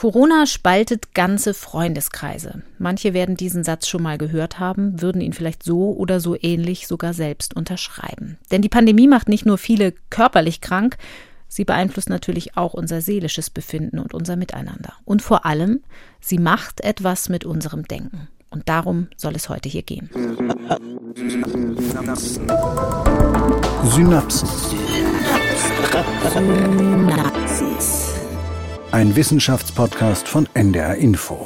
Corona spaltet ganze Freundeskreise. Manche werden diesen Satz schon mal gehört haben, würden ihn vielleicht so oder so ähnlich sogar selbst unterschreiben. Denn die Pandemie macht nicht nur viele körperlich krank, sie beeinflusst natürlich auch unser seelisches Befinden und unser Miteinander. Und vor allem, sie macht etwas mit unserem Denken. Und darum soll es heute hier gehen. Synapsen. Ein Wissenschaftspodcast von NDR Info.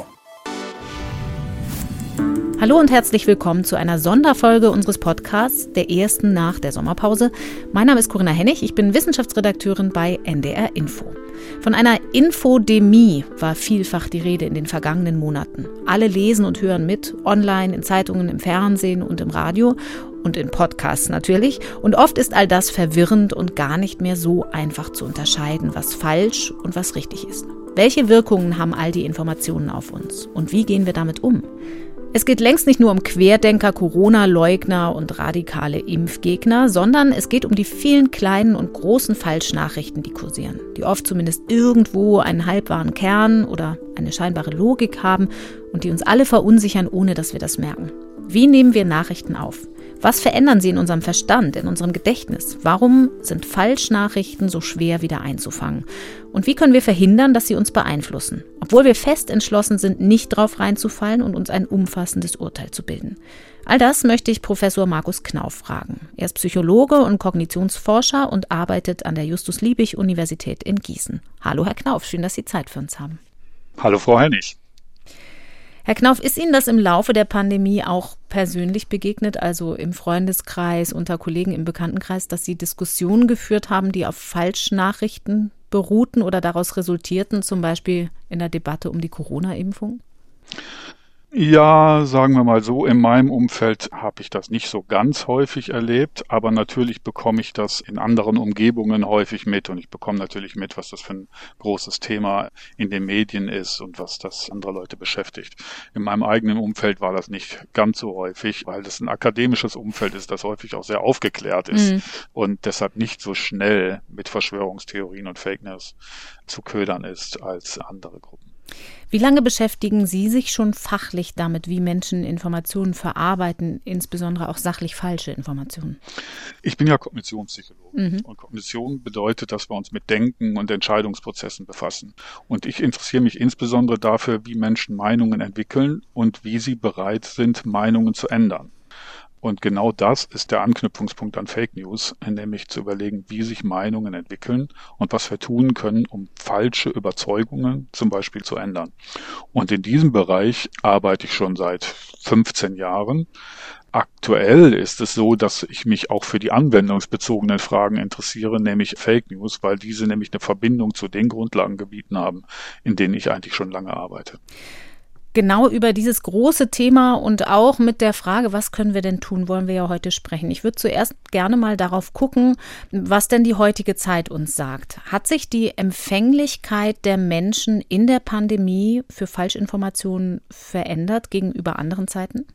Hallo und herzlich willkommen zu einer Sonderfolge unseres Podcasts, der ersten nach der Sommerpause. Mein Name ist Corinna Hennig, ich bin Wissenschaftsredakteurin bei NDR Info. Von einer Infodemie war vielfach die Rede in den vergangenen Monaten. Alle lesen und hören mit, online, in Zeitungen, im Fernsehen und im Radio und in Podcasts natürlich. Und oft ist all das verwirrend und gar nicht mehr so einfach zu unterscheiden, was falsch und was richtig ist. Welche Wirkungen haben all die Informationen auf uns? Und wie gehen wir damit um? Es geht längst nicht nur um Querdenker, Corona-Leugner und radikale Impfgegner, sondern es geht um die vielen kleinen und großen Falschnachrichten, die kursieren, die oft zumindest irgendwo einen halbwahren Kern oder eine scheinbare Logik haben und die uns alle verunsichern, ohne dass wir das merken. Wie nehmen wir Nachrichten auf? Was verändern sie in unserem Verstand, in unserem Gedächtnis? Warum sind Falschnachrichten so schwer wieder einzufangen? Und wie können wir verhindern, dass sie uns beeinflussen? Obwohl wir fest entschlossen sind, nicht drauf reinzufallen und uns ein umfassendes Urteil zu bilden. All das möchte ich Professor Markus Knauf fragen. Er ist Psychologe und Kognitionsforscher und arbeitet an der Justus-Liebig-Universität in Gießen. Hallo Herr Knauf, schön, dass Sie Zeit für uns haben. Hallo Frau Hennig. Herr Knauf, ist Ihnen das im Laufe der Pandemie auch persönlich begegnet, also im Freundeskreis, unter Kollegen im Bekanntenkreis, dass Sie Diskussionen geführt haben, die auf Falschnachrichten beruhten oder daraus resultierten, zum Beispiel in der Debatte um die Corona-Impfung? Ja, sagen wir mal so, in meinem Umfeld habe ich das nicht so ganz häufig erlebt, aber natürlich bekomme ich das in anderen Umgebungen häufig mit und ich bekomme natürlich mit, was das für ein großes Thema in den Medien ist und was das andere Leute beschäftigt. In meinem eigenen Umfeld war das nicht ganz so häufig, weil das ein akademisches Umfeld ist, das häufig auch sehr aufgeklärt ist und deshalb nicht so schnell mit Verschwörungstheorien und Fake News zu ködern ist als andere Gruppen. Wie lange beschäftigen Sie sich schon fachlich damit, wie Menschen Informationen verarbeiten, insbesondere auch sachlich falsche Informationen? Ich bin ja Kognitionspsychologe und Kognition bedeutet, dass wir uns mit Denken und Entscheidungsprozessen befassen. Und ich interessiere mich insbesondere dafür, wie Menschen Meinungen entwickeln und wie sie bereit sind, Meinungen zu ändern. Und genau das ist der Anknüpfungspunkt an Fake News, nämlich zu überlegen, wie sich Meinungen entwickeln und was wir tun können, um falsche Überzeugungen zum Beispiel zu ändern. Und in diesem Bereich arbeite ich schon seit 15 Jahren. Aktuell ist es so, dass ich mich auch für die anwendungsbezogenen Fragen interessiere, nämlich Fake News, weil diese nämlich eine Verbindung zu den Grundlagengebieten haben, in denen ich eigentlich schon lange arbeite. Genau über dieses große Thema und auch mit der Frage, was können wir denn tun, wollen wir ja heute sprechen. Ich würde zuerst gerne mal darauf gucken, was denn die heutige Zeit uns sagt. Hat sich die Empfänglichkeit der Menschen in der Pandemie für Falschinformationen verändert gegenüber anderen Zeiten?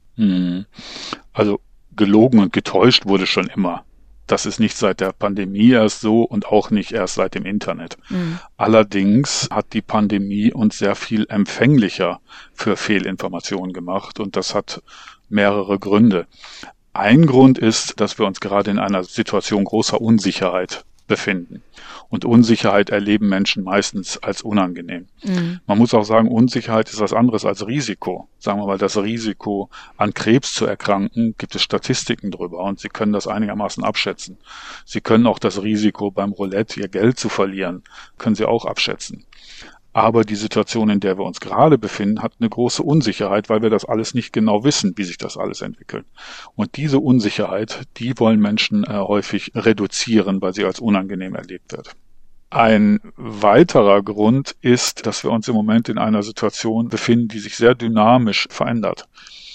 Also gelogen und getäuscht wurde schon immer. Das ist nicht seit der Pandemie erst so und auch nicht erst seit dem Internet. Allerdings hat die Pandemie uns sehr viel empfänglicher für Fehlinformationen gemacht und das hat mehrere Gründe. Ein Grund ist, dass wir uns gerade in einer Situation großer Unsicherheit befinden. Und Unsicherheit erleben Menschen meistens als unangenehm. Man muss auch sagen, Unsicherheit ist was anderes als Risiko. Sagen wir mal, das Risiko, an Krebs zu erkranken, gibt es Statistiken drüber und Sie können das einigermaßen abschätzen. Sie können auch das Risiko beim Roulette, Ihr Geld zu verlieren, können Sie auch abschätzen. Aber die Situation, in der wir uns gerade befinden, hat eine große Unsicherheit, weil wir das alles nicht genau wissen, wie sich das alles entwickelt. Und diese Unsicherheit, die wollen Menschen häufig reduzieren, weil sie als unangenehm erlebt wird. Ein weiterer Grund ist, dass wir uns im Moment in einer Situation befinden, die sich sehr dynamisch verändert.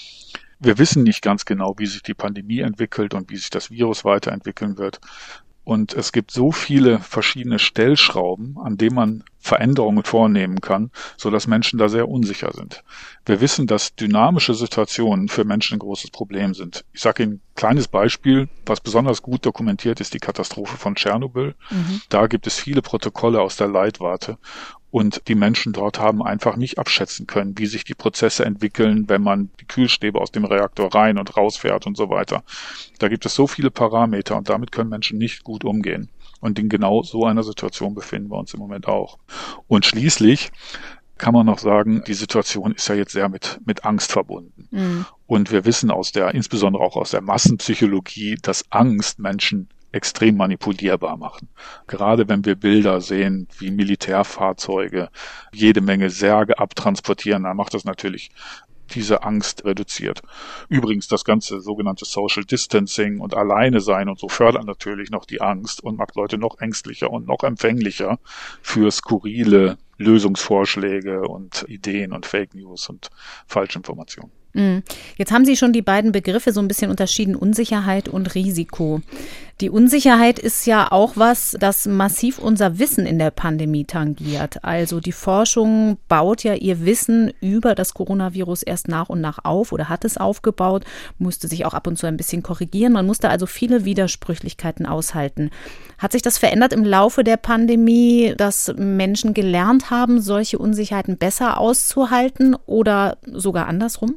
Wir wissen nicht ganz genau, wie sich die Pandemie entwickelt und wie sich das Virus weiterentwickeln wird. Und es gibt so viele verschiedene Stellschrauben, an denen man Veränderungen vornehmen kann, sodass Menschen da sehr unsicher sind. Wir wissen, dass dynamische Situationen für Menschen ein großes Problem sind. Ich sage Ihnen ein kleines Beispiel, was besonders gut dokumentiert ist, die Katastrophe von Tschernobyl. Da gibt es viele Protokolle aus der Leitwarte. Und die Menschen dort haben einfach nicht abschätzen können, wie sich die Prozesse entwickeln, wenn man die Kühlstäbe aus dem Reaktor rein und rausfährt und so weiter. Da gibt es so viele Parameter und damit können Menschen nicht gut umgehen. Und in genau so einer Situation befinden wir uns im Moment auch. Und schließlich kann man noch sagen, die Situation ist ja jetzt sehr mit Angst verbunden. Mhm. Und wir wissen insbesondere auch aus der Massenpsychologie, dass Angst Menschen extrem manipulierbar machen. Gerade wenn wir Bilder sehen, wie Militärfahrzeuge jede Menge Särge abtransportieren, dann macht das natürlich diese Angst reduziert. Übrigens das ganze sogenannte Social Distancing und Alleine sein und so fördert natürlich noch die Angst und macht Leute noch ängstlicher und noch empfänglicher für skurrile Lösungsvorschläge und Ideen und Fake News und Falschinformationen. Jetzt haben Sie schon die beiden Begriffe so ein bisschen unterschieden, Unsicherheit und Risiko. Die Unsicherheit ist ja auch was, das massiv unser Wissen in der Pandemie tangiert. Also die Forschung baut ja ihr Wissen über das Coronavirus erst nach und nach auf oder hat es aufgebaut, musste sich auch ab und zu ein bisschen korrigieren. Man musste also viele Widersprüchlichkeiten aushalten. Hat sich das verändert im Laufe der Pandemie, dass Menschen gelernt haben, solche Unsicherheiten besser auszuhalten oder sogar andersrum?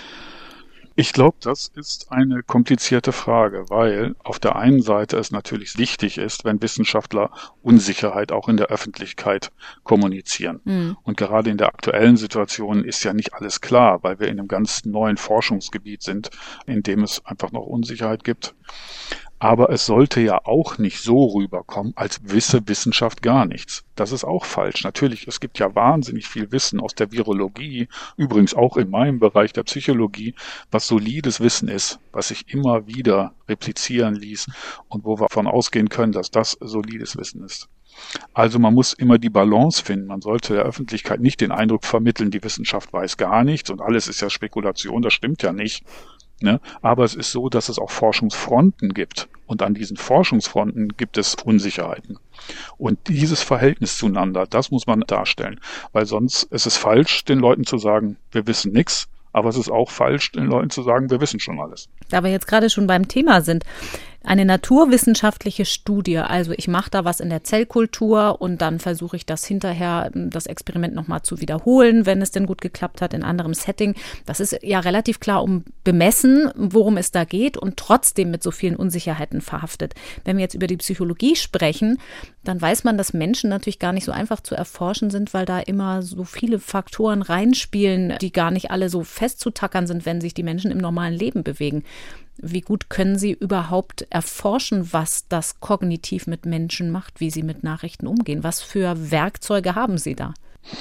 Ich glaube, das ist eine komplizierte Frage, weil auf der einen Seite es natürlich wichtig ist, wenn Wissenschaftler Unsicherheit auch in der Öffentlichkeit kommunizieren. Mhm. Und gerade in der aktuellen Situation ist ja nicht alles klar, weil wir in einem ganz neuen Forschungsgebiet sind, in dem es einfach noch Unsicherheit gibt. Aber es sollte ja auch nicht so rüberkommen, als wisse Wissenschaft gar nichts. Das ist auch falsch. Natürlich, es gibt ja wahnsinnig viel Wissen aus der Virologie, übrigens auch in meinem Bereich der Psychologie, was solides Wissen ist, was sich immer wieder replizieren ließ und wo wir davon ausgehen können, dass das solides Wissen ist. Also man muss immer die Balance finden. Man sollte der Öffentlichkeit nicht den Eindruck vermitteln, die Wissenschaft weiß gar nichts und alles ist ja Spekulation, das stimmt ja nicht. Ne? Aber es ist so, dass es auch Forschungsfronten gibt. Und an diesen Forschungsfronten gibt es Unsicherheiten. Und dieses Verhältnis zueinander, das muss man darstellen. Weil sonst ist es falsch, den Leuten zu sagen, wir wissen nichts. Aber es ist auch falsch, den Leuten zu sagen, wir wissen schon alles. Da wir jetzt gerade schon beim Thema sind, eine naturwissenschaftliche Studie, also ich mache da was in der Zellkultur und dann versuche ich das hinterher, das Experiment nochmal zu wiederholen, wenn es denn gut geklappt hat in anderem Setting. Das ist ja relativ klar bemessen, worum es da geht und trotzdem mit so vielen Unsicherheiten verhaftet. Wenn wir jetzt über die Psychologie sprechen, dann weiß man, dass Menschen natürlich gar nicht so einfach zu erforschen sind, weil da immer so viele Faktoren reinspielen, die gar nicht alle so festzutackern sind, wenn sich die Menschen im normalen Leben bewegen. Wie gut können Sie überhaupt erforschen, was das kognitiv mit Menschen macht, wie sie mit Nachrichten umgehen? Was für Werkzeuge haben Sie da?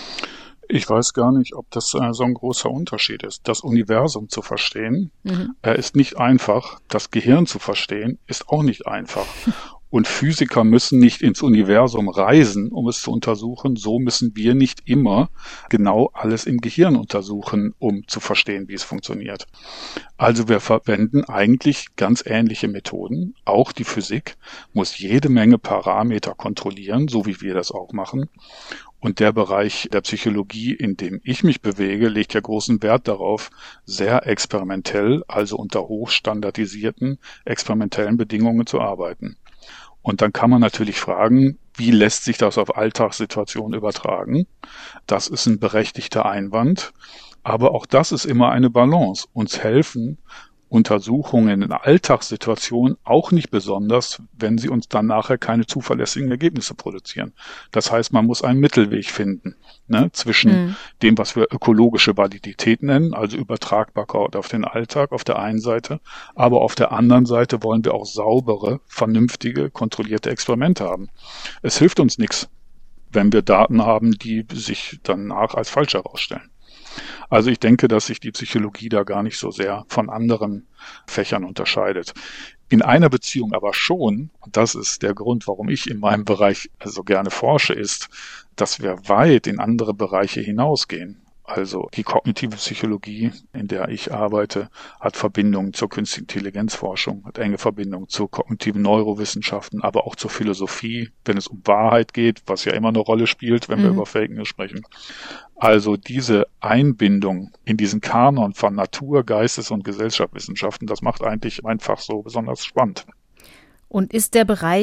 Ich weiß gar nicht, ob das so ein großer Unterschied ist. Das Universum zu verstehen, ist nicht einfach. Das Gehirn zu verstehen, ist auch nicht einfach. Und Physiker müssen nicht ins Universum reisen, um es zu untersuchen. So müssen wir nicht immer genau alles im Gehirn untersuchen, um zu verstehen, wie es funktioniert. Also wir verwenden eigentlich ganz ähnliche Methoden. Auch die Physik muss jede Menge Parameter kontrollieren, so wie wir das auch machen. Und der Bereich der Psychologie, in dem ich mich bewege, legt ja großen Wert darauf, sehr experimentell, also unter hochstandardisierten, experimentellen Bedingungen zu arbeiten. Und dann kann man natürlich fragen, wie lässt sich das auf Alltagssituationen übertragen? Das ist ein berechtigter Einwand. Aber auch das ist immer eine Balance. Uns helfen Untersuchungen in Alltagssituationen auch nicht besonders, wenn sie uns dann nachher keine zuverlässigen Ergebnisse produzieren. Das heißt, man muss einen Mittelweg finden, zwischen dem, was wir ökologische Validität nennen, also Übertragbarkeit auf den Alltag auf der einen Seite, aber auf der anderen Seite wollen wir auch saubere, vernünftige, kontrollierte Experimente haben. Es hilft uns nichts, wenn wir Daten haben, die sich danach als falsch herausstellen. Also ich denke, dass sich die Psychologie da gar nicht so sehr von anderen Fächern unterscheidet. In einer Beziehung aber schon, und das ist der Grund, warum ich in meinem Bereich so gerne forsche, ist, dass wir weit in andere Bereiche hinausgehen. Also die kognitive Psychologie, in der ich arbeite, hat Verbindungen zur künstlichen Intelligenzforschung, hat enge Verbindungen zu kognitiven Neurowissenschaften, aber auch zur Philosophie, wenn es um Wahrheit geht, was ja immer eine Rolle spielt, wenn wir über Fake News sprechen. Also diese Einbindung in diesen Kanon von Natur-, Geistes- und Gesellschaftswissenschaften, das macht eigentlich mein Fach so besonders spannend. Und ist der Bereich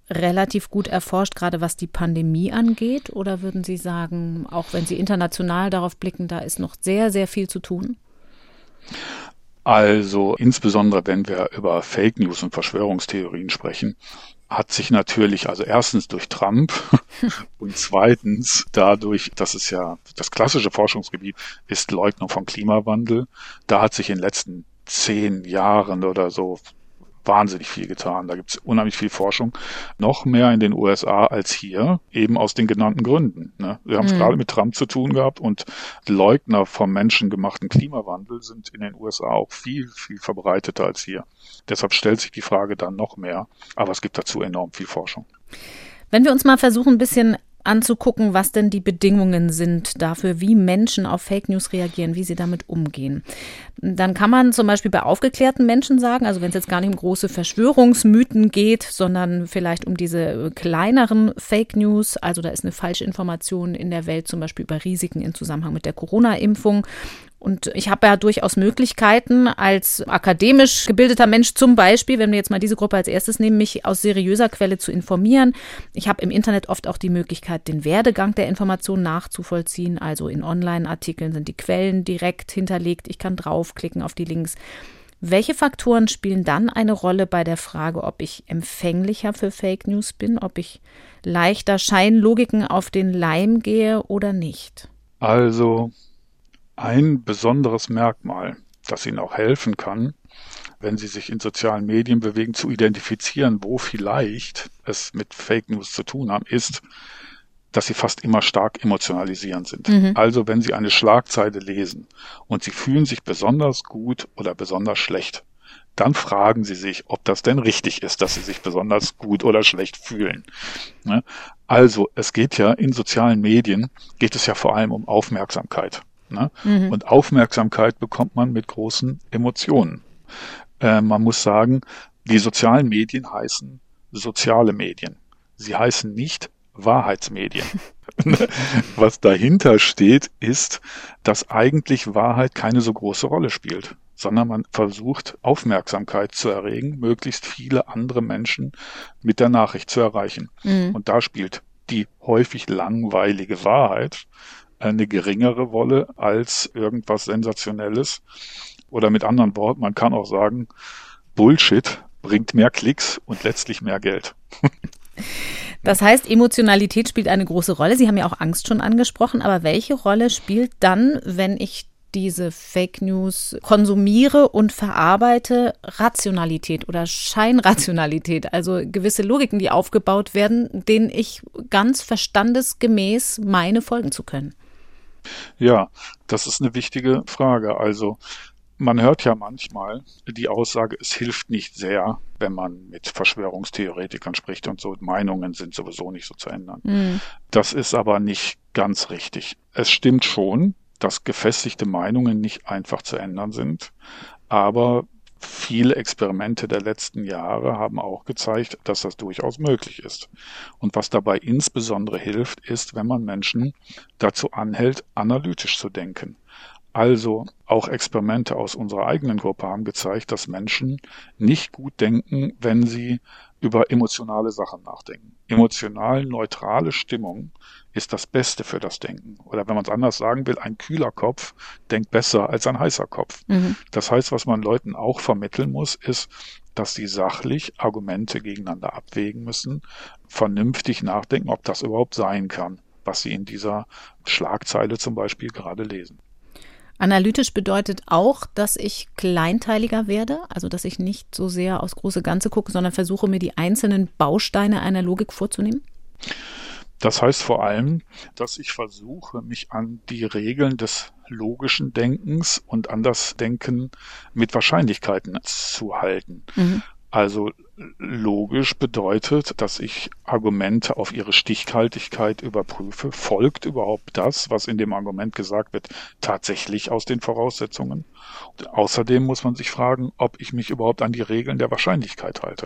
relativ gut erforscht, gerade was die Pandemie angeht? Oder würden Sie sagen, auch wenn Sie international darauf blicken, da ist noch sehr, sehr viel zu tun? Also insbesondere, wenn wir über Fake News und Verschwörungstheorien sprechen, hat sich natürlich, also erstens durch Trump und zweitens dadurch, dass es ja das klassische Forschungsgebiet ist, Leugnung von Klimawandel, da hat sich in den letzten 10 Jahren oder so wahnsinnig viel getan. Da gibt es unheimlich viel Forschung, noch mehr in den USA als hier, eben aus den genannten Gründen. Ne? Wir haben es gerade mit Trump zu tun gehabt und Leugner vom menschengemachten Klimawandel sind in den USA auch viel, viel verbreiteter als hier. Deshalb stellt sich die Frage dann noch mehr, aber es gibt dazu enorm viel Forschung. Wenn wir uns mal versuchen, ein bisschen anzugucken, was denn die Bedingungen sind dafür, wie Menschen auf Fake News reagieren, wie sie damit umgehen. Dann kann man zum Beispiel bei aufgeklärten Menschen sagen, also wenn es jetzt gar nicht um große Verschwörungsmythen geht, sondern vielleicht um diese kleineren Fake News, also da ist eine falsche Information in der Welt, zum Beispiel über Risiken im Zusammenhang mit der Corona-Impfung. Und ich habe ja durchaus Möglichkeiten, als akademisch gebildeter Mensch zum Beispiel, wenn wir jetzt mal diese Gruppe als erstes nehmen, mich aus seriöser Quelle zu informieren. Ich habe im Internet oft auch die Möglichkeit, den Werdegang der Information nachzuvollziehen. Also in Online-Artikeln sind die Quellen direkt hinterlegt. Ich kann draufklicken auf die Links. Welche Faktoren spielen dann eine Rolle bei der Frage, ob ich empfänglicher für Fake News bin, ob ich leichter Scheinlogiken auf den Leim gehe oder nicht? Also ein besonderes Merkmal, das Ihnen auch helfen kann, wenn Sie sich in sozialen Medien bewegen, zu identifizieren, wo vielleicht es mit Fake News zu tun haben, ist, dass sie fast immer stark emotionalisierend sind. Also wenn Sie eine Schlagzeile lesen und Sie fühlen sich besonders gut oder besonders schlecht, dann fragen Sie sich, ob das denn richtig ist, dass Sie sich besonders gut oder schlecht fühlen. Also es geht ja in sozialen Medien, geht es ja vor allem um Aufmerksamkeit. Und Aufmerksamkeit bekommt man mit großen Emotionen. Man muss sagen, die sozialen Medien heißen soziale Medien. Sie heißen nicht Wahrheitsmedien. Was dahinter steht, ist, dass eigentlich Wahrheit keine so große Rolle spielt, sondern man versucht, Aufmerksamkeit zu erregen, möglichst viele andere Menschen mit der Nachricht zu erreichen. Und da spielt die häufig langweilige Wahrheit eine geringere Rolle als irgendwas Sensationelles. Oder mit anderen Worten, man kann auch sagen, Bullshit bringt mehr Klicks und letztlich mehr Geld. Das heißt, Emotionalität spielt eine große Rolle. Sie haben ja auch Angst schon angesprochen, aber welche Rolle spielt dann, wenn ich diese Fake News konsumiere und verarbeite, Rationalität oder Scheinrationalität, also gewisse Logiken, die aufgebaut werden, denen ich ganz verstandesgemäß meine, folgen zu können? Ja, das ist eine wichtige Frage. Also man hört ja manchmal die Aussage, es hilft nicht sehr, wenn man mit Verschwörungstheoretikern spricht und so, Meinungen sind sowieso nicht so zu ändern. Das ist aber nicht ganz richtig. Es stimmt schon, dass gefestigte Meinungen nicht einfach zu ändern sind, aber viele Experimente der letzten Jahre haben auch gezeigt, dass das durchaus möglich ist. Und was dabei insbesondere hilft, ist, wenn man Menschen dazu anhält, analytisch zu denken. Also auch Experimente aus unserer eigenen Gruppe haben gezeigt, dass Menschen nicht gut denken, wenn sie über emotionale Sachen nachdenken. Emotional neutrale Stimmung ist das Beste für das Denken. Oder wenn man es anders sagen will, ein kühler Kopf denkt besser als ein heißer Kopf. Das heißt, was man Leuten auch vermitteln muss, ist, dass sie sachlich Argumente gegeneinander abwägen müssen, vernünftig nachdenken, ob das überhaupt sein kann, was sie in dieser Schlagzeile zum Beispiel gerade lesen. Analytisch bedeutet auch, dass ich kleinteiliger werde, also dass ich nicht so sehr aufs große Ganze gucke, sondern versuche, mir die einzelnen Bausteine einer Logik vorzunehmen? Das heißt vor allem, dass ich versuche, mich an die Regeln des logischen Denkens und an das Denken mit Wahrscheinlichkeiten zu halten. Also logisch bedeutet, dass ich Argumente auf ihre Stichhaltigkeit überprüfe. Folgt überhaupt das, was in dem Argument gesagt wird, tatsächlich aus den Voraussetzungen? Und außerdem muss man sich fragen, ob ich mich überhaupt an die Regeln der Wahrscheinlichkeit halte.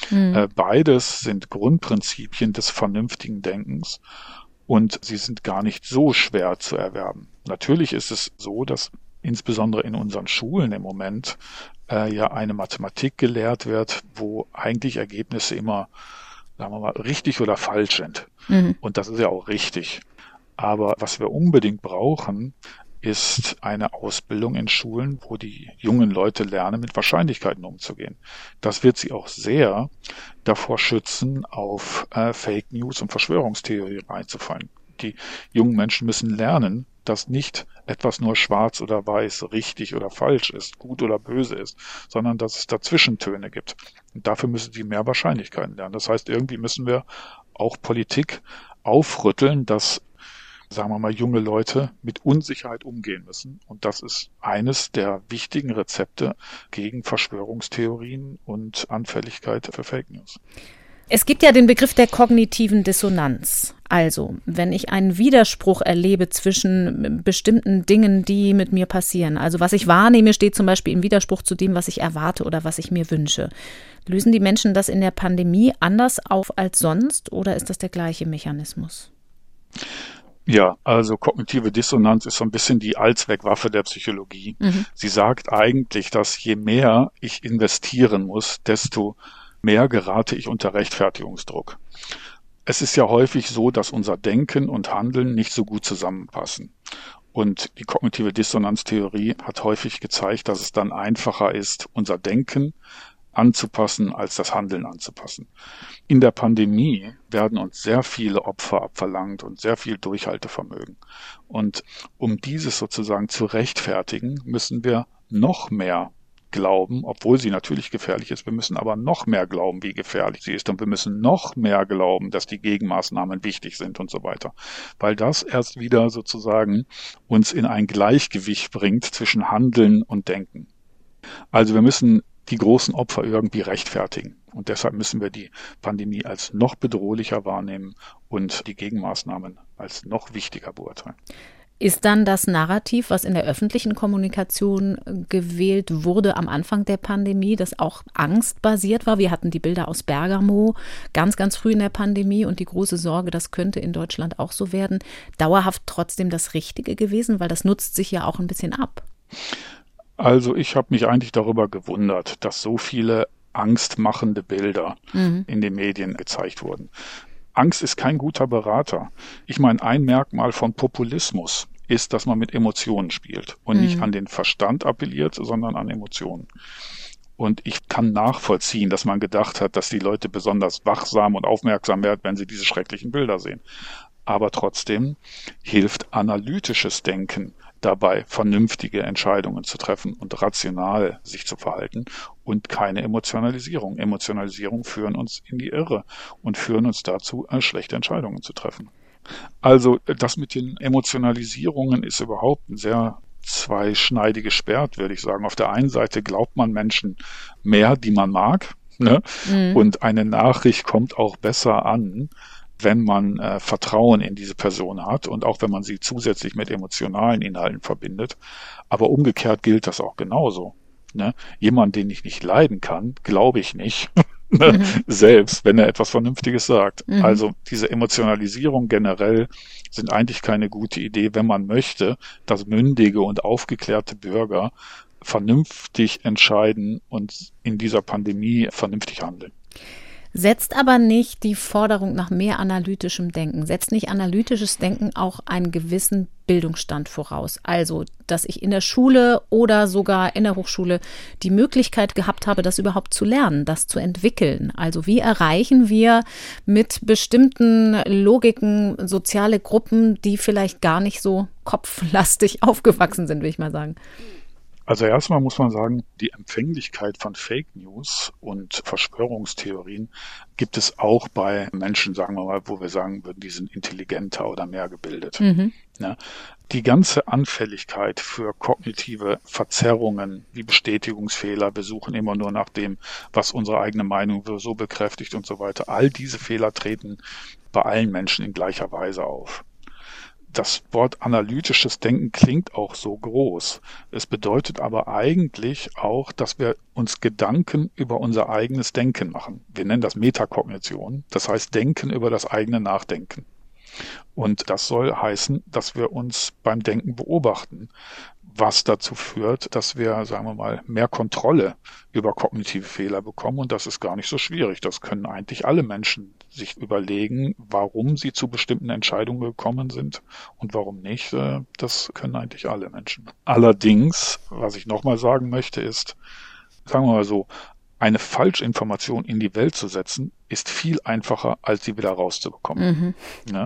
Beides sind Grundprinzipien des vernünftigen Denkens und sie sind gar nicht so schwer zu erwerben. Natürlich ist es so, dass insbesondere in unseren Schulen im Moment ja eine Mathematik gelehrt wird, wo eigentlich Ergebnisse immer sagen wir mal, richtig oder falsch sind. Und das ist ja auch richtig. Aber was wir unbedingt brauchen, ist eine Ausbildung in Schulen, wo die jungen Leute lernen, mit Wahrscheinlichkeiten umzugehen. Das wird sie auch sehr davor schützen, auf Fake News und Verschwörungstheorien reinzufallen. Die jungen Menschen müssen lernen, dass nicht etwas nur schwarz oder weiß, richtig oder falsch ist, gut oder böse ist, sondern dass es Dazwischentöne gibt. Und dafür müssen sie mehr Wahrscheinlichkeiten lernen. Das heißt, irgendwie müssen wir auch Politik aufrütteln, dass, sagen wir mal, junge Leute mit Unsicherheit umgehen müssen. Und das ist eines der wichtigen Rezepte gegen Verschwörungstheorien und Anfälligkeit für Fake News. Es gibt ja den Begriff der kognitiven Dissonanz. Also, wenn ich einen Widerspruch erlebe zwischen bestimmten Dingen, die mit mir passieren. Also, was ich wahrnehme, steht zum Beispiel im Widerspruch zu dem, was ich erwarte oder was ich mir wünsche. Lösen die Menschen das in der Pandemie anders auf als sonst oder ist das der gleiche Mechanismus? Ja, also kognitive Dissonanz ist so ein bisschen die Allzweckwaffe der Psychologie. Sie sagt eigentlich, dass je mehr ich investieren muss, desto mehr gerate ich unter Rechtfertigungsdruck. Es ist ja häufig so, dass unser Denken und Handeln nicht so gut zusammenpassen. Und die kognitive Dissonanztheorie hat häufig gezeigt, dass es dann einfacher ist, unser Denken anzupassen, als das Handeln anzupassen. In der Pandemie werden uns sehr viele Opfer abverlangt und sehr viel Durchhaltevermögen. Und um dieses sozusagen zu rechtfertigen, müssen wir noch mehr glauben, obwohl sie natürlich gefährlich ist. Wir müssen aber noch mehr glauben, wie gefährlich sie ist. Und wir müssen noch mehr glauben, dass die Gegenmaßnahmen wichtig sind und so weiter. Weil das erst wieder sozusagen uns in ein Gleichgewicht bringt zwischen Handeln und Denken. Also wir müssen die großen Opfer irgendwie rechtfertigen. Und deshalb müssen wir die Pandemie als noch bedrohlicher wahrnehmen und die Gegenmaßnahmen als noch wichtiger beurteilen. Ist dann das Narrativ, was in der öffentlichen Kommunikation gewählt wurde am Anfang der Pandemie, das auch angstbasiert war? Wir hatten die Bilder aus Bergamo ganz, ganz früh in der Pandemie und die große Sorge, das könnte in Deutschland auch so werden, dauerhaft trotzdem das Richtige gewesen, weil das nutzt sich ja auch ein bisschen ab. Also ich habe mich eigentlich darüber gewundert, dass so viele angstmachende Bilder in den Medien gezeigt wurden. Angst ist kein guter Berater. Ich meine, ein Merkmal von Populismus ist, dass man mit Emotionen spielt und nicht an den Verstand appelliert, sondern an Emotionen. Und ich kann nachvollziehen, dass man gedacht hat, dass die Leute besonders wachsam und aufmerksam werden, wenn sie diese schrecklichen Bilder sehen. Aber trotzdem hilft analytisches Denken dabei, vernünftige Entscheidungen zu treffen und rational sich zu verhalten und keine Emotionalisierung. Emotionalisierung führen uns in die Irre und führen uns dazu, schlechte Entscheidungen zu treffen. Also das mit den Emotionalisierungen ist überhaupt ein sehr zweischneidiges Schwert, würde ich sagen. Auf der einen Seite glaubt man Menschen mehr, die man mag, ne? Und eine Nachricht kommt auch besser an, wenn man Vertrauen in diese Person hat und auch wenn man sie zusätzlich mit emotionalen Inhalten verbindet. Aber umgekehrt gilt das auch genauso. Ne? Jemand, den ich nicht leiden kann, glaube ich nicht, selbst wenn er etwas Vernünftiges sagt. Also diese Emotionalisierung generell sind eigentlich keine gute Idee, wenn man möchte, dass mündige und aufgeklärte Bürger vernünftig entscheiden und in dieser Pandemie vernünftig handeln. Setzt aber nicht die Forderung nach mehr analytischem Denken, setzt nicht analytisches Denken auch einen gewissen Bildungsstand voraus? Also, dass ich in der Schule oder sogar in der Hochschule die Möglichkeit gehabt habe, das überhaupt zu lernen, das zu entwickeln. Also, wie erreichen wir mit bestimmten Logiken soziale Gruppen, die vielleicht gar nicht so kopflastig aufgewachsen sind, würde ich mal sagen? Also erstmal muss man sagen, die Empfänglichkeit von Fake News und Verschwörungstheorien gibt es auch bei Menschen, sagen wir mal, wo wir sagen würden, die sind intelligenter oder mehr gebildet. Ja, die ganze Anfälligkeit für kognitive Verzerrungen wie Bestätigungsfehler, wir suchen immer nur nach dem, was unsere eigene Meinung so bekräftigt und so weiter. All diese Fehler treten bei allen Menschen in gleicher Weise auf. Das Wort analytisches Denken klingt auch so groß. Es bedeutet aber eigentlich auch, dass wir uns Gedanken über unser eigenes Denken machen. Wir nennen das Metakognition, das heißt Denken über das eigene Nachdenken. Und das soll heißen, dass wir uns beim Denken beobachten, was dazu führt, dass wir, sagen wir mal, mehr Kontrolle über kognitive Fehler bekommen. Und das ist gar nicht so schwierig. Das können eigentlich alle Menschen sich überlegen, warum sie zu bestimmten Entscheidungen gekommen sind und warum nicht. Das können eigentlich alle Menschen. Allerdings, was ich nochmal sagen möchte, ist, sagen wir mal so, eine Falschinformation in die Welt zu setzen, ist viel einfacher, als sie wieder rauszubekommen. Ja?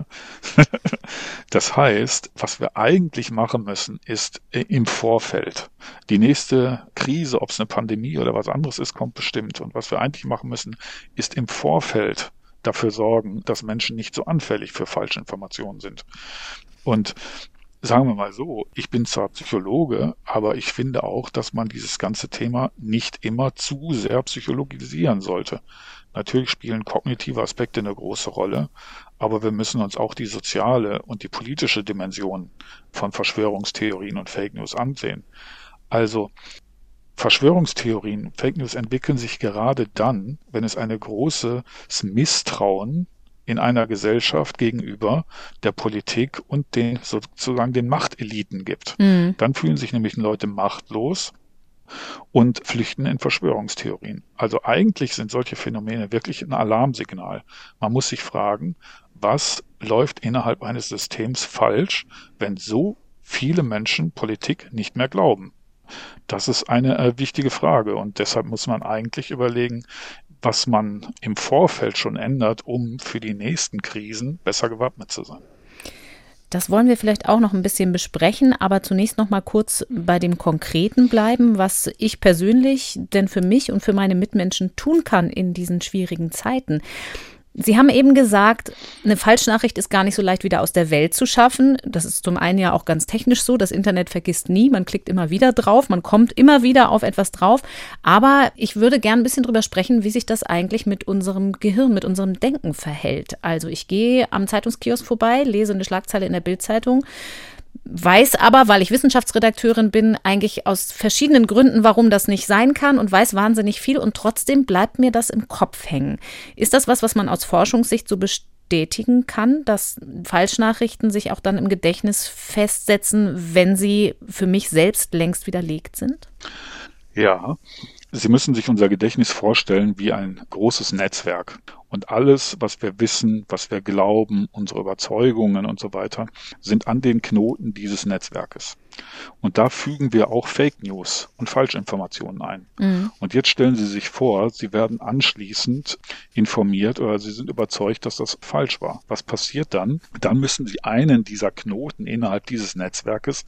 Das heißt, was wir eigentlich machen müssen, ist im Vorfeld. Die nächste Krise, ob es eine Pandemie oder was anderes ist, kommt bestimmt. Und was wir eigentlich machen müssen, ist im Vorfeld dafür sorgen, dass Menschen nicht so anfällig für Falschinformationen sind. Und sagen wir mal so, ich bin zwar Psychologe, aber ich finde auch, dass man dieses ganze Thema nicht immer zu sehr psychologisieren sollte. Natürlich spielen kognitive Aspekte eine große Rolle, aber wir müssen uns auch die soziale und die politische Dimension von Verschwörungstheorien und Fake News ansehen. Also Verschwörungstheorien, Fake News entwickeln sich gerade dann, wenn es ein großes Misstrauen in einer Gesellschaft gegenüber der Politik und sozusagen den Machteliten gibt. Dann fühlen sich nämlich Leute machtlos und flüchten in Verschwörungstheorien. Also eigentlich sind solche Phänomene wirklich ein Alarmsignal. Man muss sich fragen, was läuft innerhalb eines Systems falsch, wenn so viele Menschen Politik nicht mehr glauben? Das ist eine wichtige Frage und deshalb muss man eigentlich überlegen, was man im Vorfeld schon ändert, um für die nächsten Krisen besser gewappnet zu sein. Das wollen wir vielleicht auch noch ein bisschen besprechen, aber zunächst noch mal kurz bei dem Konkreten bleiben, was ich persönlich denn für mich und für meine Mitmenschen tun kann in diesen schwierigen Zeiten. Sie haben eben gesagt, eine Falschnachricht ist gar nicht so leicht wieder aus der Welt zu schaffen. Das ist zum einen ja auch ganz technisch so. Das Internet vergisst nie. Man klickt immer wieder drauf. Man kommt immer wieder auf etwas drauf. Aber ich würde gern ein bisschen drüber sprechen, wie sich das eigentlich mit unserem Gehirn, mit unserem Denken verhält. Also ich gehe am Zeitungskiosk vorbei, lese eine Schlagzeile in der Bild-Zeitung, weiß aber, weil ich Wissenschaftsredakteurin bin, eigentlich aus verschiedenen Gründen, warum das nicht sein kann und weiß wahnsinnig viel und trotzdem bleibt mir das im Kopf hängen. Ist das was man aus Forschungssicht so bestätigen kann, dass Falschnachrichten sich auch dann im Gedächtnis festsetzen, wenn sie für mich selbst längst widerlegt sind? Ja, Sie müssen sich unser Gedächtnis vorstellen wie ein großes Netzwerk. Und alles, was wir wissen, was wir glauben, unsere Überzeugungen und so weiter, sind an den Knoten dieses Netzwerkes. Und da fügen wir auch Fake News und Falschinformationen ein. Und jetzt stellen Sie sich vor, Sie werden anschließend informiert oder Sie sind überzeugt, dass das falsch war. Was passiert dann? Dann müssen Sie einen dieser Knoten innerhalb dieses Netzwerkes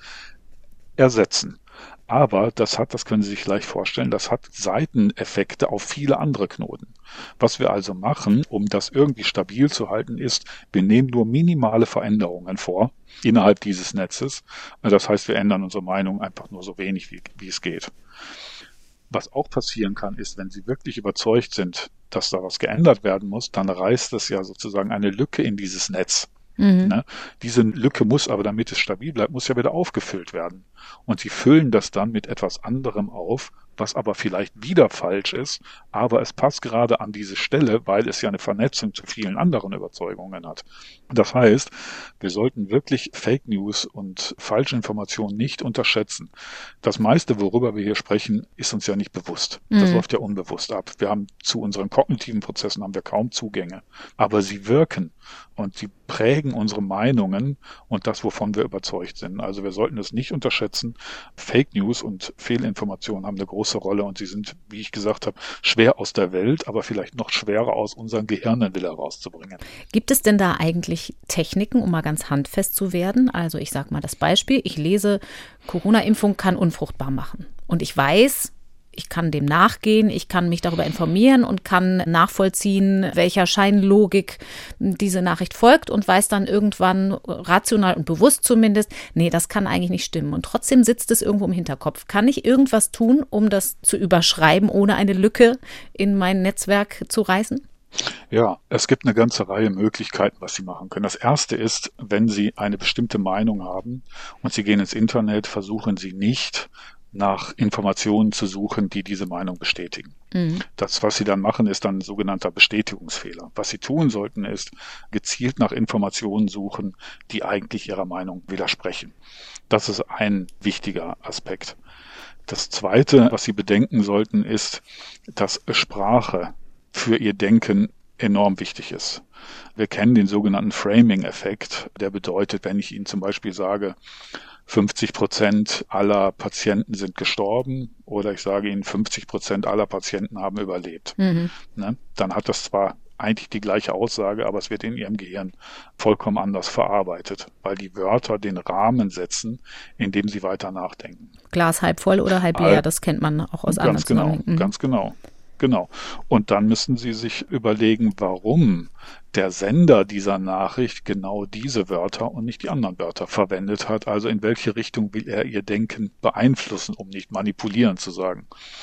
ersetzen. Aber das können Sie sich leicht vorstellen, das hat Seiteneffekte auf viele andere Knoten. Was wir also machen, um das irgendwie stabil zu halten, ist, wir nehmen nur minimale Veränderungen vor innerhalb dieses Netzes. Das heißt, wir ändern unsere Meinung einfach nur so wenig, wie es geht. Was auch passieren kann, ist, wenn Sie wirklich überzeugt sind, dass da was geändert werden muss, dann reißt es ja sozusagen eine Lücke in dieses Netz. Ne? Diese Lücke muss aber, damit es stabil bleibt, muss ja wieder aufgefüllt werden. Und sie füllen das dann mit etwas anderem auf, was aber vielleicht wieder falsch ist, aber es passt gerade an diese Stelle, weil es ja eine Vernetzung zu vielen anderen Überzeugungen hat. Das heißt, wir sollten wirklich Fake News und Falschinformationen nicht unterschätzen. Das meiste, worüber wir hier sprechen, ist uns ja nicht bewusst. Das läuft ja unbewusst ab. Wir haben zu unseren kognitiven Prozessen haben wir kaum Zugänge, aber sie wirken und sie prägen unsere Meinungen und das, wovon wir überzeugt sind. Also wir sollten es nicht unterschätzen. Fake News und Fehlinformationen haben eine große Rolle und sie sind, wie ich gesagt habe, schwer aus der Welt, aber vielleicht noch schwerer aus unseren Gehirnen wieder rauszubringen. Gibt es denn da eigentlich Techniken, um mal ganz handfest zu werden? Also ich sage mal das Beispiel, ich lese, Corona-Impfung kann unfruchtbar machen. Und ich weiß, ich kann dem nachgehen, ich kann mich darüber informieren und kann nachvollziehen, welcher Scheinlogik diese Nachricht folgt und weiß dann irgendwann rational und bewusst zumindest, nee, das kann eigentlich nicht stimmen. Und trotzdem sitzt es irgendwo im Hinterkopf. Kann ich irgendwas tun, um das zu überschreiben, ohne eine Lücke in mein Netzwerk zu reißen? Ja, es gibt eine ganze Reihe Möglichkeiten, was Sie machen können. Das erste ist, wenn Sie eine bestimmte Meinung haben und Sie gehen ins Internet, versuchen Sie nicht, nach Informationen zu suchen, die diese Meinung bestätigen. Das, was Sie dann machen, ist dann ein sogenannter Bestätigungsfehler. Was Sie tun sollten, ist gezielt nach Informationen suchen, die eigentlich Ihrer Meinung widersprechen. Das ist ein wichtiger Aspekt. Das Zweite, was Sie bedenken sollten, ist, dass Sprache für Ihr Denken enorm wichtig ist. Wir kennen den sogenannten Framing-Effekt, der bedeutet, wenn ich Ihnen zum Beispiel sage, 50% aller Patienten sind gestorben oder ich sage Ihnen, 50% aller Patienten haben überlebt. Ne? Dann hat das zwar eigentlich die gleiche Aussage, aber es wird in Ihrem Gehirn vollkommen anders verarbeitet, weil die Wörter den Rahmen setzen, in dem Sie weiter nachdenken. Glas halb voll oder halb leer, das kennt man auch aus anderen Zusammenhängen. Ganz genau. Und dann müssen Sie sich überlegen, warum der Sender dieser Nachricht genau diese Wörter und nicht die anderen Wörter verwendet hat. Also in welche Richtung will er Ihr Denken beeinflussen, um nicht manipulieren zu sagen.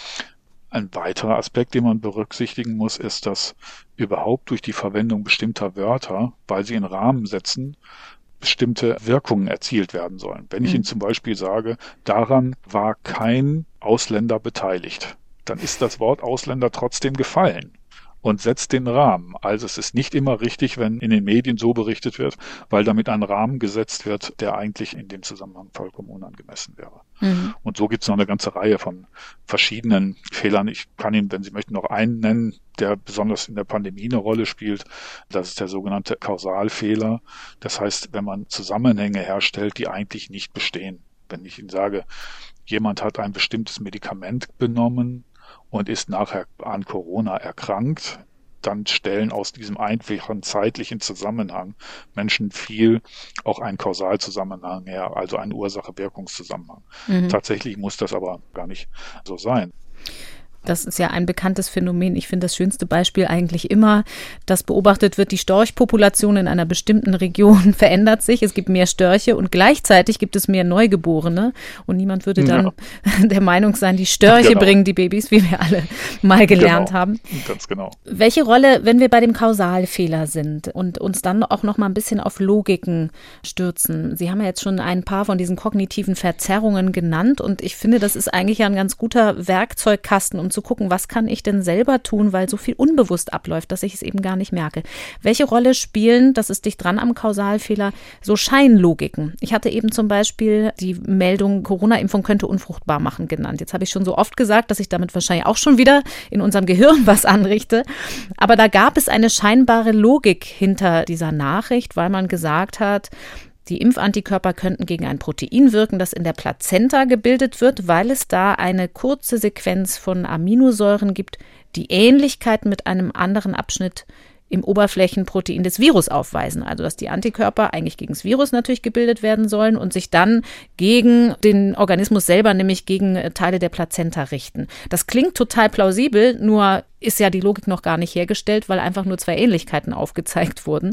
Ein weiterer Aspekt, den man berücksichtigen muss, ist, dass überhaupt durch die Verwendung bestimmter Wörter, weil sie in Rahmen setzen, bestimmte Wirkungen erzielt werden sollen. Wenn ich Ihnen zum Beispiel sage, daran war kein Ausländer beteiligt, dann ist das Wort Ausländer trotzdem gefallen und setzt den Rahmen. Also es ist nicht immer richtig, wenn in den Medien so berichtet wird, weil damit ein Rahmen gesetzt wird, der eigentlich in dem Zusammenhang vollkommen unangemessen wäre. Und so gibt es noch eine ganze Reihe von verschiedenen Fehlern. Ich kann Ihnen, wenn Sie möchten, noch einen nennen, der besonders in der Pandemie eine Rolle spielt. Das ist der sogenannte Kausalfehler. Das heißt, wenn man Zusammenhänge herstellt, die eigentlich nicht bestehen. Wenn ich Ihnen sage, jemand hat ein bestimmtes Medikament benommen und ist nachher an Corona erkrankt, dann stellen aus diesem einfachen zeitlichen Zusammenhang Menschen viel auch einen Kausalzusammenhang her, also einen Ursache-Wirkungszusammenhang. Tatsächlich muss das aber gar nicht so sein. Das ist ja ein bekanntes Phänomen. Ich finde das schönste Beispiel eigentlich immer, dass beobachtet wird, die Storchpopulation in einer bestimmten Region verändert sich. Es gibt mehr Störche und gleichzeitig gibt es mehr Neugeborene. Und niemand würde dann der Meinung sein, die Störche bringen die Babys, wie wir alle mal gelernt haben. Ganz genau. Welche Rolle, wenn wir bei dem Kausalfehler sind und uns dann auch noch mal ein bisschen auf Logiken stürzen? Sie haben ja jetzt schon ein paar von diesen kognitiven Verzerrungen genannt und ich finde, das ist eigentlich ja ein ganz guter Werkzeugkasten, um zu gucken, was kann ich denn selber tun, weil so viel unbewusst abläuft, dass ich es eben gar nicht merke. Welche Rolle spielen, das ist dicht dran am Kausalfehler, so Scheinlogiken? Ich hatte eben zum Beispiel die Meldung, Corona-Impfung könnte unfruchtbar machen genannt. Jetzt habe ich schon so oft gesagt, dass ich damit wahrscheinlich auch schon wieder in unserem Gehirn was anrichte. Aber da gab es eine scheinbare Logik hinter dieser Nachricht, weil man gesagt hat, die Impfantikörper könnten gegen ein Protein wirken, das in der Plazenta gebildet wird, weil es da eine kurze Sequenz von Aminosäuren gibt, die Ähnlichkeit mit einem anderen Abschnitt im Oberflächenprotein des Virus aufweisen. Also dass die Antikörper eigentlich gegen das Virus natürlich gebildet werden sollen und sich dann gegen den Organismus selber, nämlich gegen Teile der Plazenta richten. Das klingt total plausibel, nur ist ja die Logik noch gar nicht hergestellt, weil einfach nur zwei Ähnlichkeiten aufgezeigt wurden.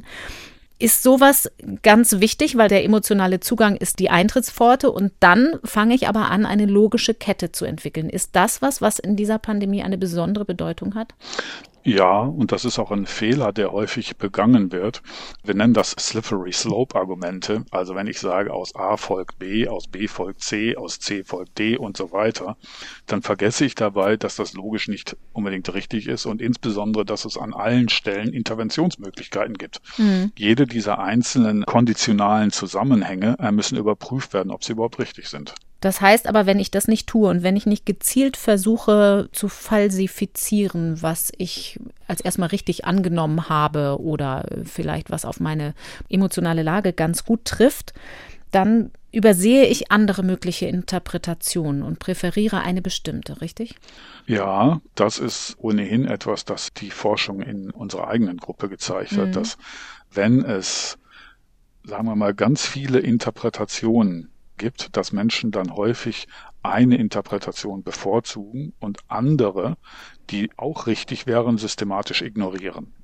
Ist sowas ganz wichtig, weil der emotionale Zugang ist die Eintrittspforte und dann fange ich aber an, eine logische Kette zu entwickeln. Ist das was in dieser Pandemie eine besondere Bedeutung hat? Ja, und das ist auch ein Fehler, der häufig begangen wird. Wir nennen das Slippery Slope Argumente. Also wenn ich sage, aus A folgt B, aus B folgt C, aus C folgt D und so weiter, dann vergesse ich dabei, dass das logisch nicht unbedingt richtig ist und insbesondere, dass es an allen Stellen Interventionsmöglichkeiten gibt. Jede dieser einzelnen konditionalen Zusammenhänge müssen überprüft werden, ob sie überhaupt richtig sind. Das heißt aber, wenn ich das nicht tue und wenn ich nicht gezielt versuche zu falsifizieren, was ich als erstmal richtig angenommen habe oder vielleicht was auf meine emotionale Lage ganz gut trifft, dann übersehe ich andere mögliche Interpretationen und präferiere eine bestimmte, richtig? Ja, das ist ohnehin etwas, das die Forschung in unserer eigenen Gruppe gezeigt hat, dass wenn es, sagen wir mal, ganz viele Interpretationen gibt, dass Menschen dann häufig eine Interpretation bevorzugen und andere, die auch richtig wären, systematisch ignorieren.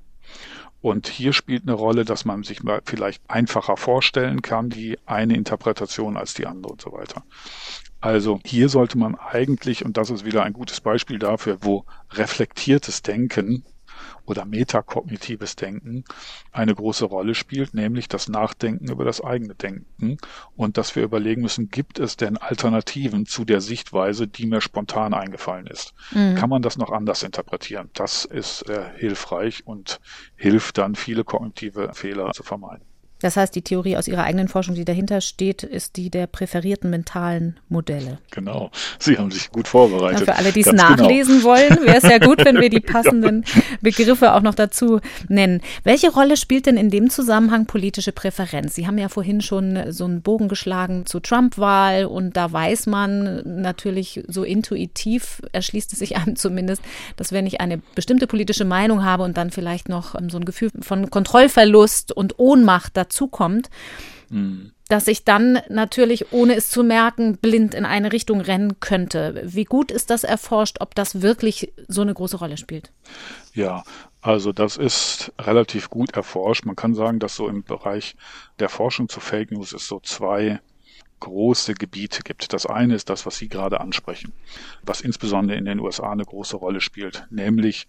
Und hier spielt eine Rolle, dass man sich mal vielleicht einfacher vorstellen kann, die eine Interpretation als die andere und so weiter. Also hier sollte man eigentlich, und das ist wieder ein gutes Beispiel dafür, wo reflektiertes Denken oder metakognitives Denken eine große Rolle spielt, nämlich das Nachdenken über das eigene Denken und dass wir überlegen müssen, gibt es denn Alternativen zu der Sichtweise, die mir spontan eingefallen ist? Kann man das noch anders interpretieren? Das ist hilfreich und hilft dann, viele kognitive Fehler zu vermeiden. Das heißt, die Theorie aus Ihrer eigenen Forschung, die dahinter steht, ist die der präferierten mentalen Modelle. Genau. Sie haben sich gut vorbereitet. Ja, für alle, die es nachlesen wollen, wäre es ja gut, wenn wir die passenden Begriffe auch noch dazu nennen. Welche Rolle spielt denn in dem Zusammenhang politische Präferenz? Sie haben ja vorhin schon so einen Bogen geschlagen zur Trump-Wahl und da weiß man natürlich so intuitiv, erschließt es sich einem zumindest, dass wenn ich eine bestimmte politische Meinung habe und dann vielleicht noch so ein Gefühl von Kontrollverlust und Ohnmacht dazukommt, dass ich dann natürlich, ohne es zu merken, blind in eine Richtung rennen könnte. Wie gut ist das erforscht, ob das wirklich so eine große Rolle spielt? Ja, also das ist relativ gut erforscht. Man kann sagen, dass so im Bereich der Forschung zu Fake News es so zwei große Gebiete gibt. Das eine ist das, was Sie gerade ansprechen, was insbesondere in den USA eine große Rolle spielt, nämlich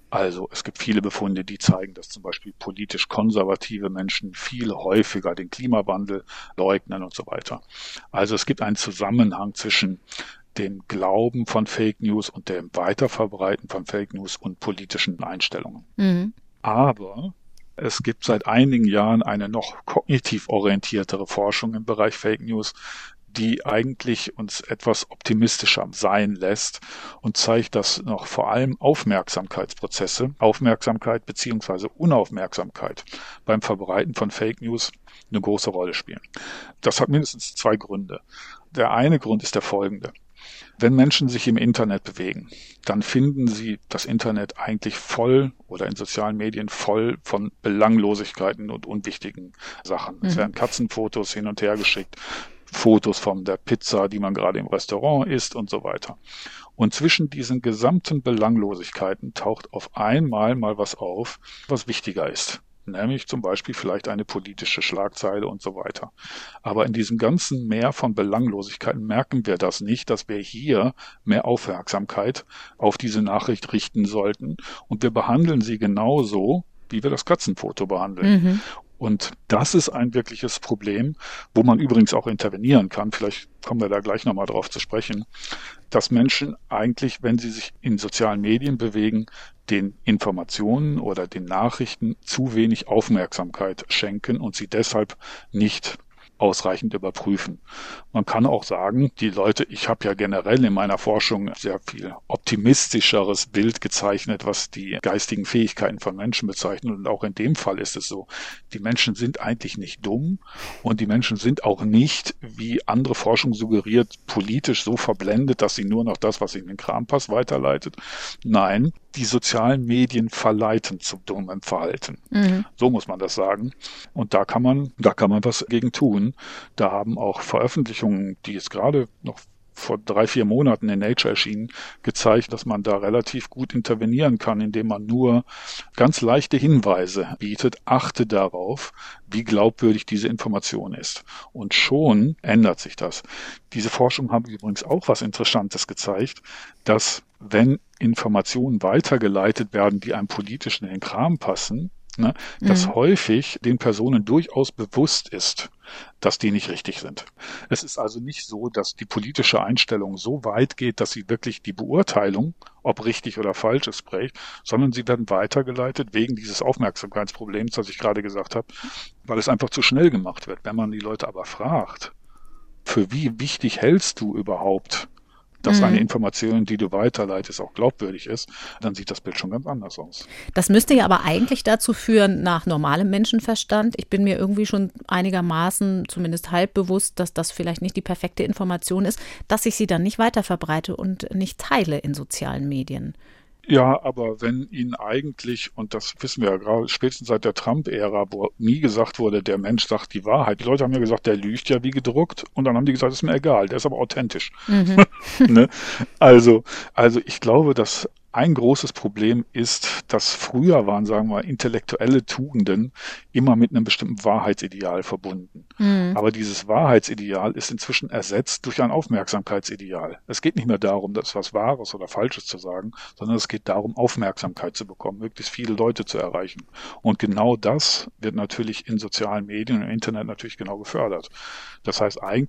es gibt viele Befunde, die zeigen, dass zum Beispiel politisch konservative Menschen viel häufiger den Klimawandel leugnen und so weiter. Also es gibt einen Zusammenhang zwischen dem Glauben von Fake News und dem Weiterverbreiten von Fake News und politischen Einstellungen. Mhm. Aber es gibt seit einigen Jahren eine noch kognitiv orientiertere Forschung im Bereich Fake News, die eigentlich uns etwas optimistischer sein lässt und zeigt, dass noch vor allem Aufmerksamkeitsprozesse, Aufmerksamkeit bzw. Unaufmerksamkeit beim Verbreiten von Fake News eine große Rolle spielen. Das hat mindestens zwei Gründe. Der eine Grund ist der folgende. Wenn Menschen sich im Internet bewegen, dann finden sie das Internet eigentlich voll oder in sozialen Medien voll von Belanglosigkeiten und unwichtigen Sachen. Es werden Katzenfotos hin und her geschickt, Fotos von der Pizza, die man gerade im Restaurant isst und so weiter. Und zwischen diesen gesamten Belanglosigkeiten taucht auf einmal mal was auf, was wichtiger ist. Nämlich zum Beispiel vielleicht eine politische Schlagzeile und so weiter. Aber in diesem ganzen Meer von Belanglosigkeiten merken wir das nicht, dass wir hier mehr Aufmerksamkeit auf diese Nachricht richten sollten. Und wir behandeln sie genauso, wie wir das Katzenfoto behandeln. Mhm. Und das ist ein wirkliches Problem, wo man übrigens auch intervenieren kann. Vielleicht kommen wir da gleich nochmal drauf zu sprechen, dass Menschen eigentlich, wenn sie sich in sozialen Medien bewegen, den Informationen oder den Nachrichten zu wenig Aufmerksamkeit schenken und sie deshalb nicht ausreichend überprüfen. Man kann auch sagen, die Leute, ich habe ja generell in meiner Forschung sehr viel optimistischeres Bild gezeichnet, was die geistigen Fähigkeiten von Menschen bezeichnet. Und auch in dem Fall ist es so, die Menschen sind eigentlich nicht dumm und die Menschen sind auch nicht, wie andere Forschung suggeriert, politisch so verblendet, dass sie nur noch das, was in den Kram passt, weiterleitet. Nein, die sozialen Medien verleiten zu dummem Verhalten. Mhm. So muss man das sagen. Und da kann man was gegen tun. Da haben auch Veröffentlichungen, die jetzt gerade noch vor 3-4 Monaten in Nature erschienen, gezeigt, dass man da relativ gut intervenieren kann, indem man nur ganz leichte Hinweise bietet. Achte darauf, wie glaubwürdig diese Information ist. Und schon ändert sich das. Diese Forschung haben übrigens auch was Interessantes gezeigt, dass wenn Informationen weitergeleitet werden, die einem politisch in den Kram passen, dass häufig den Personen durchaus bewusst ist, dass die nicht richtig sind. Es ist also nicht so, dass die politische Einstellung so weit geht, dass sie wirklich die Beurteilung, ob richtig oder falsch ist, prägt, sondern sie werden weitergeleitet wegen dieses Aufmerksamkeitsproblems, das ich gerade gesagt habe, weil es einfach zu schnell gemacht wird. Wenn man die Leute aber fragt, für wie wichtig hältst du überhaupt, dass eine Information, die du weiterleitest, auch glaubwürdig ist, dann sieht das Bild schon ganz anders aus. Das müsste ja aber eigentlich dazu führen, nach normalem Menschenverstand, ich bin mir irgendwie schon einigermaßen, zumindest halb bewusst, dass das vielleicht nicht die perfekte Information ist, dass ich sie dann nicht weiterverbreite und nicht teile in sozialen Medien. Ja, aber wenn Ihnen eigentlich, und das wissen wir ja gerade, spätestens seit der Trump-Ära, wo nie gesagt wurde, der Mensch sagt die Wahrheit. Die Leute haben ja gesagt, der lügt ja wie gedruckt. Und dann haben die gesagt, ist mir egal, der ist aber authentisch. Mhm. Ne? Also ich glaube, dass ein großes Problem ist, dass früher waren, sagen wir mal, intellektuelle Tugenden immer mit einem bestimmten Wahrheitsideal verbunden. Mhm. Aber dieses Wahrheitsideal ist inzwischen ersetzt durch ein Aufmerksamkeitsideal. Es geht nicht mehr darum, das was Wahres oder Falsches zu sagen, sondern es geht darum, Aufmerksamkeit zu bekommen, möglichst viele Leute zu erreichen. Und genau das wird natürlich in sozialen Medien und im Internet natürlich genau gefördert. Das heißt, eigentlich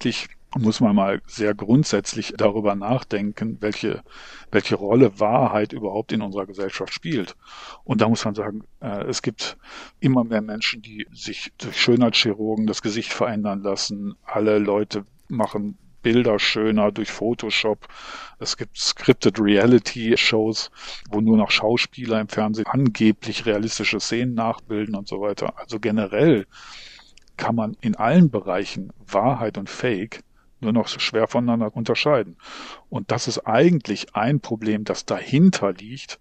muss man mal sehr grundsätzlich darüber nachdenken, welche Rolle Wahrheit überhaupt in unserer Gesellschaft spielt. Und da muss man sagen, es gibt immer mehr Menschen, die sich durch Schönheitschirurgen das Gesicht verändern lassen. Alle Leute machen Bilder schöner durch Photoshop. Es gibt Scripted Reality Shows, wo nur noch Schauspieler im Fernsehen angeblich realistische Szenen nachbilden und so weiter. Also generell kann man in allen Bereichen Wahrheit und Fake nur noch schwer voneinander unterscheiden. Und das ist eigentlich ein Problem, das dahinter liegt,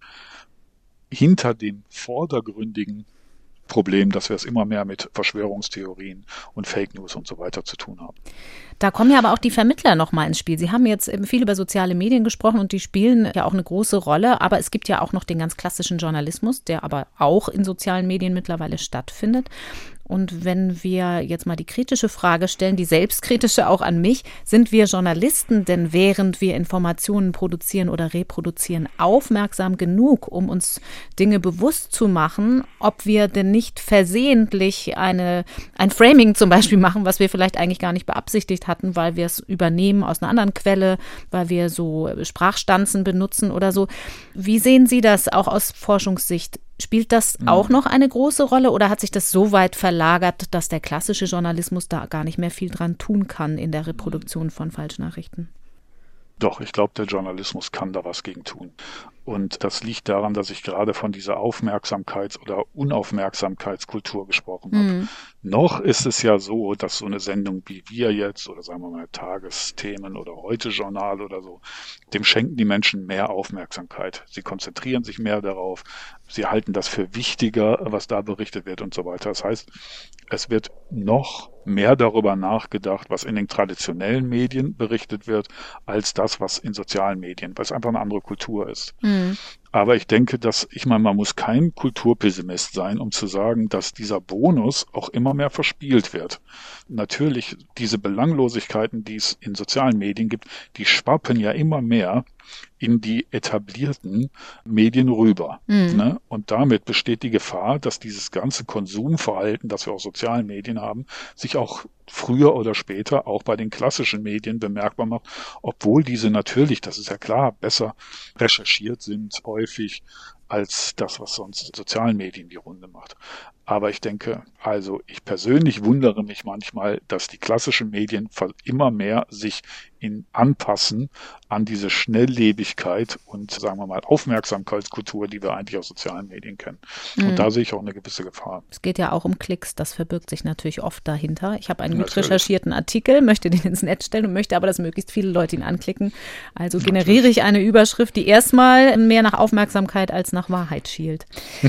hinter dem vordergründigen Problem, dass wir es immer mehr mit Verschwörungstheorien und Fake News und so weiter zu tun haben. Da kommen ja aber auch die Vermittler nochmal ins Spiel. Sie haben jetzt viel über soziale Medien gesprochen und die spielen ja auch eine große Rolle, aber es gibt ja auch noch den ganz klassischen Journalismus, der aber auch in sozialen Medien mittlerweile stattfindet. Und wenn wir jetzt mal die kritische Frage stellen, die selbstkritische auch an mich, sind wir Journalisten denn, während wir Informationen produzieren oder reproduzieren, aufmerksam genug, um uns Dinge bewusst zu machen, ob wir denn nicht versehentlich ein Framing zum Beispiel machen, was wir vielleicht eigentlich gar nicht beabsichtigt hatten, weil wir es übernehmen aus einer anderen Quelle, weil wir so Sprachstanzen benutzen oder so. Wie sehen Sie das auch aus Forschungssicht? Spielt das auch noch eine große Rolle oder hat sich das so weit verlagert, dass der klassische Journalismus da gar nicht mehr viel dran tun kann in der Reproduktion von Falschnachrichten? Doch, ich glaube, der Journalismus kann da was gegen tun. Und das liegt daran, dass ich gerade von dieser Aufmerksamkeits- oder Unaufmerksamkeitskultur gesprochen habe. Noch ist es ja so, dass so eine Sendung wie wir jetzt oder sagen wir mal Tagesthemen oder Heute-Journal oder so, dem schenken die Menschen mehr Aufmerksamkeit. Sie konzentrieren sich mehr darauf. Sie halten das für wichtiger, was da berichtet wird und so weiter. Das heißt, es wird noch mehr darüber nachgedacht, was in den traditionellen Medien berichtet wird, als das, was in sozialen Medien, weil es einfach eine andere Kultur ist. Aber ich denke, man muss kein Kulturpessimist sein, um zu sagen, dass dieser Bonus auch immer mehr verspielt wird. Natürlich, diese Belanglosigkeiten, die es in sozialen Medien gibt, die schwappen ja immer mehr in die etablierten Medien rüber. Ne? Und damit besteht die Gefahr, dass dieses ganze Konsumverhalten, das wir aus sozialen Medien haben, sich auch früher oder später auch bei den klassischen Medien bemerkbar macht, obwohl diese natürlich, das ist ja klar, besser recherchiert sind häufig als das, was sonst sozialen Medien die Runde macht. Aber ich denke, ich persönlich wundere mich manchmal, dass die klassischen Medien immer mehr sich anpassen an diese Schnelllebigkeit und, sagen wir mal, Aufmerksamkeitskultur, die wir eigentlich aus sozialen Medien kennen. Und da sehe ich auch eine gewisse Gefahr. Es geht ja auch um Klicks, das verbirgt sich natürlich oft dahinter. Ich habe einen gut recherchierten Artikel, möchte den ins Netz stellen und möchte aber, dass möglichst viele Leute ihn anklicken. Also generiere ich eine Überschrift, die erstmal mehr nach Aufmerksamkeit als nach Wahrheit schielt.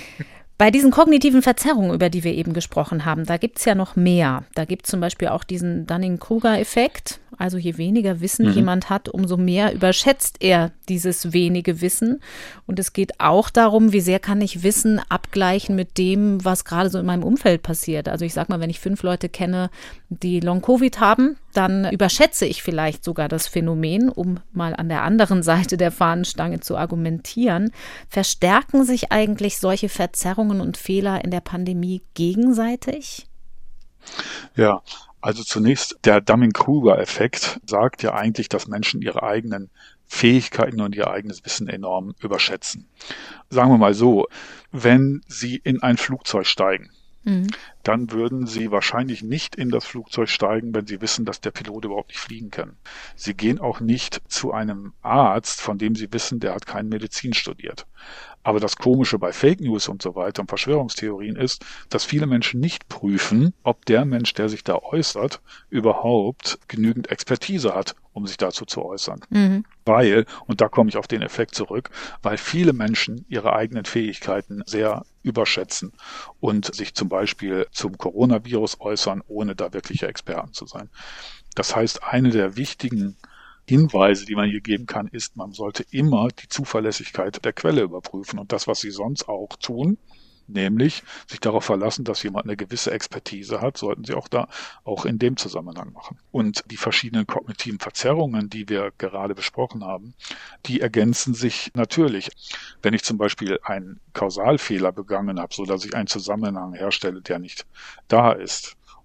Bei diesen kognitiven Verzerrungen, über die wir eben gesprochen haben, da gibt es ja noch mehr. Da gibt es zum Beispiel auch diesen Dunning-Kruger-Effekt. Also je weniger Wissen jemand hat, umso mehr überschätzt er dieses wenige Wissen. Und es geht auch darum, wie sehr kann ich Wissen abgleichen mit dem, was gerade so in meinem Umfeld passiert. Also ich sag mal, wenn ich 5 Leute kenne, die Long-Covid haben, dann überschätze ich vielleicht sogar das Phänomen, um mal an der anderen Seite der Fahnenstange zu argumentieren. Verstärken sich eigentlich solche Verzerrungen und Fehler in der Pandemie gegenseitig? Ja, also zunächst der Dunning-Kruger-Effekt sagt ja eigentlich, dass Menschen ihre eigenen Fähigkeiten und ihr eigenes Wissen enorm überschätzen. Sagen wir mal so, wenn Sie in ein Flugzeug steigen, dann würden Sie wahrscheinlich nicht in das Flugzeug steigen, wenn Sie wissen, dass der Pilot überhaupt nicht fliegen kann. Sie gehen auch nicht zu einem Arzt, von dem Sie wissen, der hat keine Medizin studiert. Aber das Komische bei Fake News und so weiter und Verschwörungstheorien ist, dass viele Menschen nicht prüfen, ob der Mensch, der sich da äußert, überhaupt genügend Expertise hat, um sich dazu zu äußern. Weil, und da komme ich auf den Effekt zurück, weil viele Menschen ihre eigenen Fähigkeiten sehr überschätzen und sich zum Beispiel zum Coronavirus äußern, ohne da wirkliche Experten zu sein. Das heißt, eine der wichtigen Hinweise, die man hier geben kann, ist, man sollte immer die Zuverlässigkeit der Quelle überprüfen und das, was Sie sonst auch tun, nämlich sich darauf verlassen, dass jemand eine gewisse Expertise hat, sollten Sie auch in dem Zusammenhang machen. Und die verschiedenen kognitiven Verzerrungen, die wir gerade besprochen haben, die ergänzen sich natürlich. Wenn ich zum Beispiel einen Kausalfehler begangen habe, so dass ich einen Zusammenhang herstelle, der nicht da ist,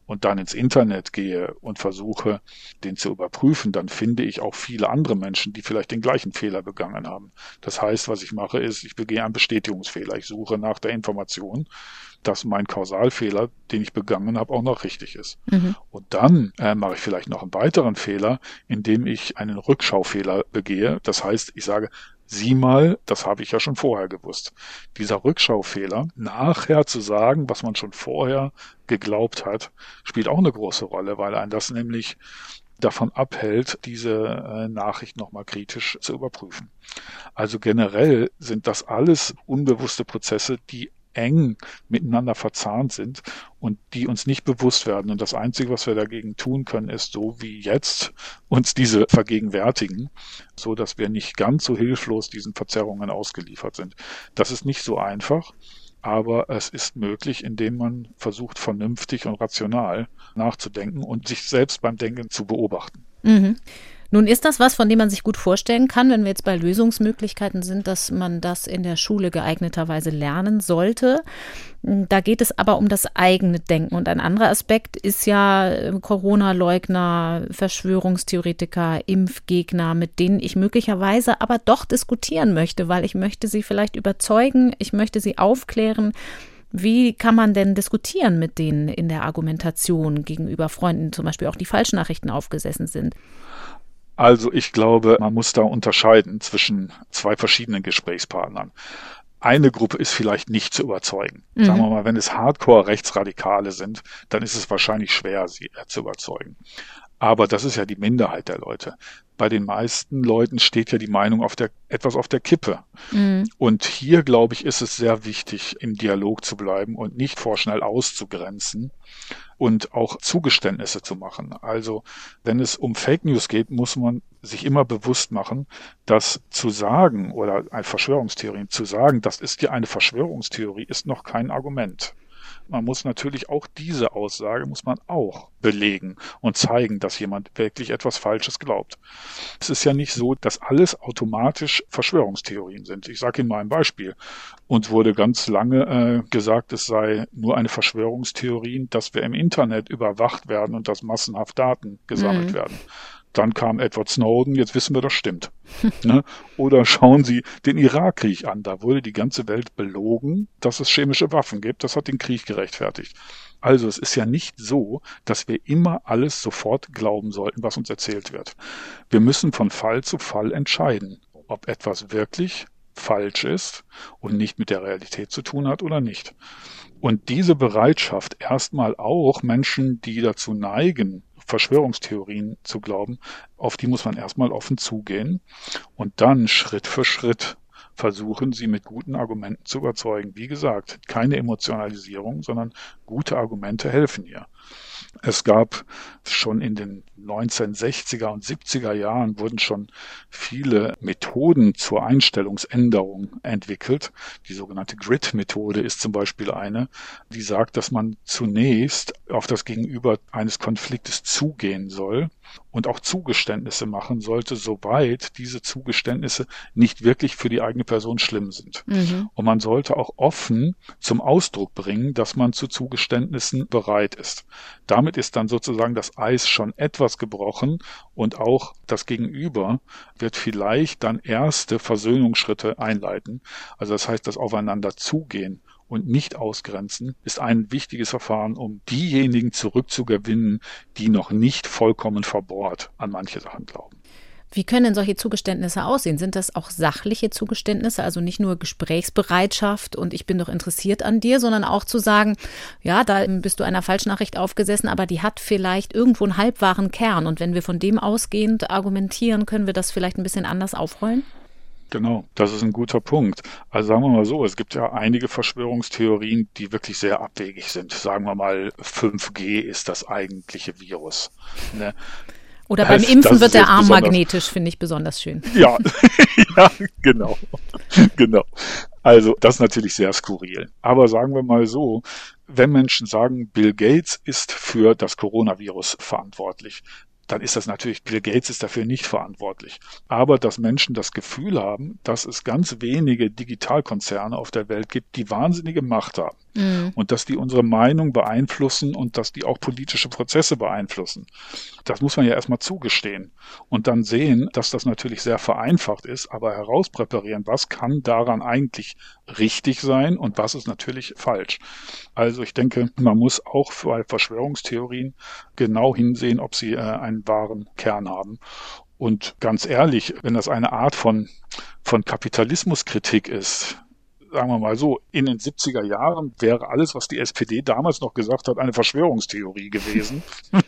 und dann ins Internet gehe und versuche, den zu überprüfen, dann finde ich auch viele andere Menschen, die vielleicht den gleichen Fehler begangen haben. Das heißt, was ich mache, ist, ich begehe einen Bestätigungsfehler. Ich suche nach der Information, dass mein Kausalfehler, den ich begangen habe, auch noch richtig ist. Und dann mache ich vielleicht noch einen weiteren Fehler, indem ich einen Rückschaufehler begehe. Das heißt, ich sage, sieh mal, das habe ich ja schon vorher gewusst. Dieser Rückschaufehler, nachher zu sagen, was man schon vorher geglaubt hat, spielt auch eine große Rolle, weil einen das nämlich davon abhält, diese Nachricht nochmal kritisch zu überprüfen. Also generell sind das alles unbewusste Prozesse, die eng miteinander verzahnt sind und die uns nicht bewusst werden. Und das Einzige, was wir dagegen tun können, ist so wie jetzt uns diese vergegenwärtigen, so dass wir nicht ganz so hilflos diesen Verzerrungen ausgeliefert sind. Das ist nicht so einfach, aber es ist möglich, indem man versucht, vernünftig und rational nachzudenken und sich selbst beim Denken zu beobachten. Nun ist das was, von dem man sich gut vorstellen kann, wenn wir jetzt bei Lösungsmöglichkeiten sind, dass man das in der Schule geeigneterweise lernen sollte. Da geht es aber um das eigene Denken. Und ein anderer Aspekt ist ja Corona-Leugner, Verschwörungstheoretiker, Impfgegner, mit denen ich möglicherweise aber doch diskutieren möchte, weil ich möchte sie vielleicht überzeugen, ich möchte sie aufklären. Wie kann man denn diskutieren mit denen in der Argumentation gegenüber Freunden, zum Beispiel auch die Falschnachrichten aufgesessen sind? Also ich glaube, man muss da unterscheiden zwischen zwei verschiedenen Gesprächspartnern. Eine Gruppe ist vielleicht nicht zu überzeugen. Sagen wir mal, wenn es Hardcore-Rechtsradikale sind, dann ist es wahrscheinlich schwer, sie zu überzeugen. Aber das ist ja die Minderheit der Leute. Bei den meisten Leuten steht ja die Meinung etwas auf der Kippe. Und hier, glaube ich, ist es sehr wichtig, im Dialog zu bleiben und nicht vorschnell auszugrenzen und auch Zugeständnisse zu machen. Also, wenn es um Fake News geht, muss man sich immer bewusst machen, dass zu sagen oder eine Verschwörungstheorie zu sagen, das ist ja eine Verschwörungstheorie, ist noch kein Argument. Man muss natürlich auch diese Aussage muss man auch belegen und zeigen, dass jemand wirklich etwas Falsches glaubt. Es ist ja nicht so, dass alles automatisch Verschwörungstheorien sind. Ich sage Ihnen mal ein Beispiel. Uns wurde ganz lange gesagt, es sei nur eine Verschwörungstheorie, dass wir im Internet überwacht werden und dass massenhaft Daten gesammelt werden. Dann kam Edward Snowden, jetzt wissen wir, das stimmt. Ne? Oder schauen Sie den Irakkrieg an, da wurde die ganze Welt belogen, dass es chemische Waffen gibt, das hat den Krieg gerechtfertigt. Also es ist ja nicht so, dass wir immer alles sofort glauben sollten, was uns erzählt wird. Wir müssen von Fall zu Fall entscheiden, ob etwas wirklich falsch ist und nicht mit der Realität zu tun hat oder nicht. Und diese Bereitschaft, erstmal auch Menschen, die dazu neigen, Verschwörungstheorien zu glauben, auf die muss man erstmal offen zugehen und dann Schritt für Schritt versuchen, sie mit guten Argumenten zu überzeugen. Wie gesagt, keine Emotionalisierung, sondern gute Argumente helfen hier. Es gab schon in den 1960er und 70er Jahren wurden schon viele Methoden zur Einstellungsänderung entwickelt. Die sogenannte Grid-Methode ist zum Beispiel eine, die sagt, dass man zunächst auf das Gegenüber eines Konfliktes zugehen soll und auch Zugeständnisse machen sollte, soweit diese Zugeständnisse nicht wirklich für die eigene Person schlimm sind. Und man sollte auch offen zum Ausdruck bringen, dass man zu Zugeständnissen bereit ist. Damit ist dann sozusagen das Eis schon etwas gebrochen und auch das Gegenüber wird vielleicht dann erste Versöhnungsschritte einleiten. Also das heißt, das Aufeinander zugehen und nicht ausgrenzen ist ein wichtiges Verfahren, um diejenigen zurückzugewinnen, die noch nicht vollkommen verbohrt an manche Sachen glauben. Wie können denn solche Zugeständnisse aussehen? Sind das auch sachliche Zugeständnisse, also nicht nur Gesprächsbereitschaft und ich bin doch interessiert an dir, sondern auch zu sagen, ja, da bist du einer Falschnachricht aufgesessen, aber die hat vielleicht irgendwo einen halbwahren Kern und wenn wir von dem ausgehend argumentieren, können wir das vielleicht ein bisschen anders aufrollen? Genau, das ist ein guter Punkt. Also sagen wir mal so, es gibt ja einige Verschwörungstheorien, die wirklich sehr abwegig sind. Sagen wir mal, 5G ist das eigentliche Virus. Ne? Oder beim Impfen wird der Arm magnetisch, finde ich besonders schön. Ja, ja, genau. Also das ist natürlich sehr skurril. Aber sagen wir mal so, wenn Menschen sagen, Bill Gates ist für das Coronavirus verantwortlich, dann ist das natürlich, Bill Gates ist dafür nicht verantwortlich. Aber dass Menschen das Gefühl haben, dass es ganz wenige Digitalkonzerne auf der Welt gibt, die wahnsinnige Macht haben. Und dass die unsere Meinung beeinflussen und dass die auch politische Prozesse beeinflussen. Das muss man ja erstmal zugestehen und dann sehen, dass das natürlich sehr vereinfacht ist, aber herauspräparieren, was kann daran eigentlich richtig sein und was ist natürlich falsch. Also ich denke, man muss auch bei Verschwörungstheorien genau hinsehen, ob sie einen wahren Kern haben. Und ganz ehrlich, wenn das eine Art von Kapitalismuskritik ist, sagen wir mal so, in den 70er Jahren wäre alles, was die SPD damals noch gesagt hat, eine Verschwörungstheorie gewesen,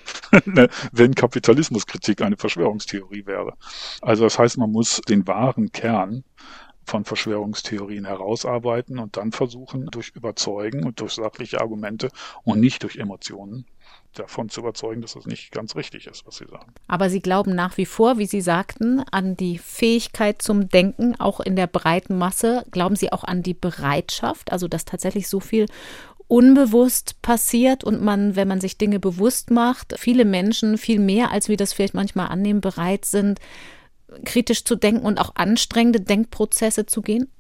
wenn Kapitalismuskritik eine Verschwörungstheorie wäre. Also das heißt, man muss den wahren Kern von Verschwörungstheorien herausarbeiten und dann versuchen, durch Überzeugen und durch sachliche Argumente und nicht durch Emotionen davon zu überzeugen, dass das nicht ganz richtig ist, was Sie sagen. Aber Sie glauben nach wie vor, wie Sie sagten, an die Fähigkeit zum Denken, auch in der breiten Masse. Glauben Sie auch an die Bereitschaft, also dass tatsächlich so viel unbewusst passiert und man, wenn man sich Dinge bewusst macht, viele Menschen, viel mehr, als wir das vielleicht manchmal annehmen, bereit sind, kritisch zu denken und auch anstrengende Denkprozesse zu gehen?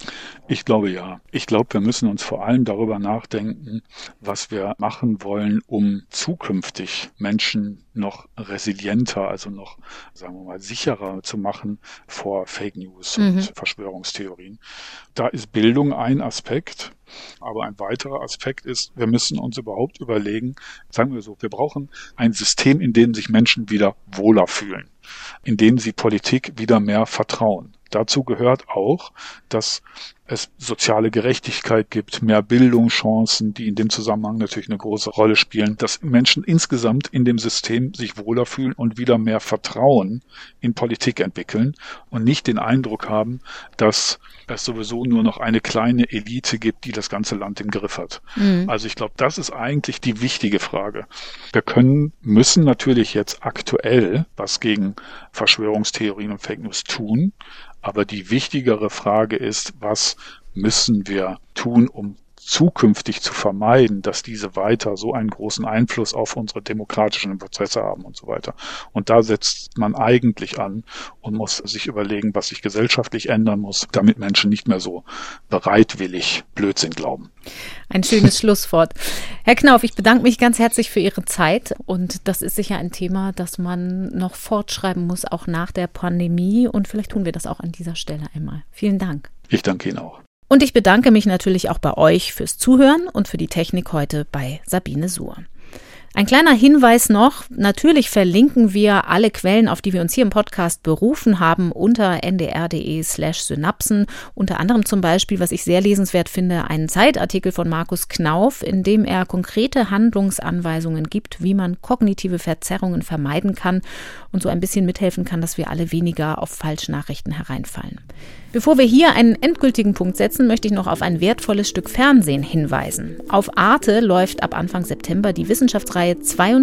Ich glaube ja. Ich glaube, wir müssen uns vor allem darüber nachdenken, was wir machen wollen, um zukünftig Menschen noch resilienter, also noch, sagen wir mal, sicherer zu machen vor Fake News und Verschwörungstheorien. Da ist Bildung ein Aspekt. Aber ein weiterer Aspekt ist, wir müssen uns überhaupt überlegen, sagen wir so, wir brauchen ein System, in dem sich Menschen wieder wohler fühlen, in dem sie Politik wieder mehr vertrauen. Dazu gehört auch, dass es soziale Gerechtigkeit gibt, mehr Bildungschancen, die in dem Zusammenhang natürlich eine große Rolle spielen, dass Menschen insgesamt in dem System sich wohler fühlen und wieder mehr Vertrauen in Politik entwickeln und nicht den Eindruck haben, dass es sowieso nur noch eine kleine Elite gibt, die das ganze Land im Griff hat. Also ich glaube, das ist eigentlich die wichtige Frage. Wir müssen natürlich jetzt aktuell was gegen Verschwörungstheorien und Fake News tun, aber die wichtigere Frage ist, was müssen wir tun, um zukünftig zu vermeiden, dass diese weiter so einen großen Einfluss auf unsere demokratischen Prozesse haben und so weiter. Und da setzt man eigentlich an und muss sich überlegen, was sich gesellschaftlich ändern muss, damit Menschen nicht mehr so bereitwillig Blödsinn glauben. Ein schönes Schlusswort. Herr Knauf, ich bedanke mich ganz herzlich für Ihre Zeit und das ist sicher ein Thema, das man noch fortschreiben muss, auch nach der Pandemie und vielleicht tun wir das auch an dieser Stelle einmal. Vielen Dank. Ich danke Ihnen auch. Und ich bedanke mich natürlich auch bei euch fürs Zuhören und für die Technik heute bei Sabine Suhr. Ein kleiner Hinweis noch, natürlich verlinken wir alle Quellen, auf die wir uns hier im Podcast berufen haben, unter ndr.de/synapsen. Unter anderem zum Beispiel, was ich sehr lesenswert finde, einen Zeitartikel von Markus Knauf, in dem er konkrete Handlungsanweisungen gibt, wie man kognitive Verzerrungen vermeiden kann und so ein bisschen mithelfen kann, dass wir alle weniger auf Falschnachrichten hereinfallen. Bevor wir hier einen endgültigen Punkt setzen, möchte ich noch auf ein wertvolles Stück Fernsehen hinweisen. Auf Arte läuft ab Anfang September die Wissenschaftsreihe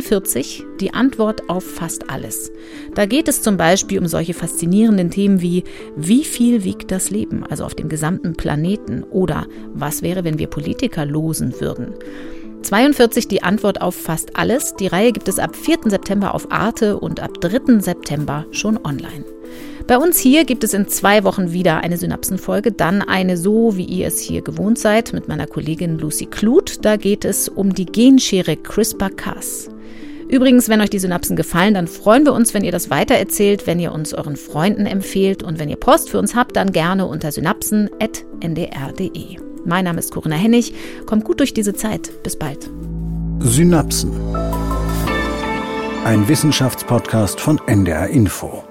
42, die Antwort auf fast alles. Da geht es zum Beispiel um solche faszinierenden Themen wie viel wiegt das Leben, also auf dem gesamten Planeten, oder was wäre, wenn wir Politiker losen würden. 42, die Antwort auf fast alles. Die Reihe gibt es ab 4. September auf Arte und ab 3. September schon online. Bei uns hier gibt es in 2 Wochen wieder eine Synapsenfolge, dann eine so, wie ihr es hier gewohnt seid, mit meiner Kollegin Lucy Kluth. Da geht es um die Genschere CRISPR-Cas. Übrigens, wenn euch die Synapsen gefallen, dann freuen wir uns, wenn ihr das weitererzählt, wenn ihr uns euren Freunden empfehlt und wenn ihr Post für uns habt, dann gerne unter synapsen@ndr.de. Mein Name ist Corinna Hennig. Kommt gut durch diese Zeit. Bis bald. Synapsen. Ein Wissenschaftspodcast von NDR Info.